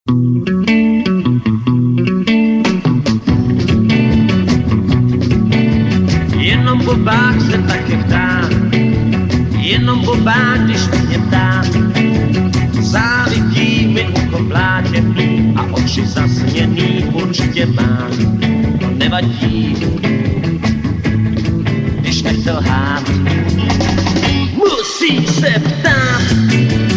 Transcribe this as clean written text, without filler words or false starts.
Jenom blbák se také ptá, jenom blbák, když mě ptá. Závidí mi ucho vlátěný a oči zasněný určitě má. To nevadí, když nechce lhát. Musí se ptát.